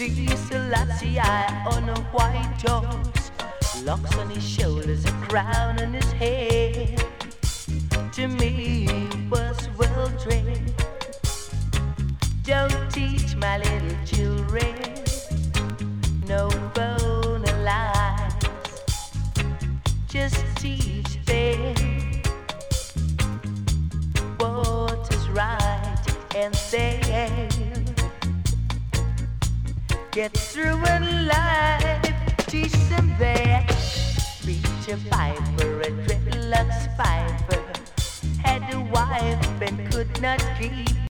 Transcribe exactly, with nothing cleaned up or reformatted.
Selassie on a white horse, locks on his shoulders, a crown on his head. To me, he was well trained. Don't teach my little children no bone lies. Just teach them what is right, and they'll get through in life. Teach them that preacher piper, a dreadlocks piper, had a wife and could not keep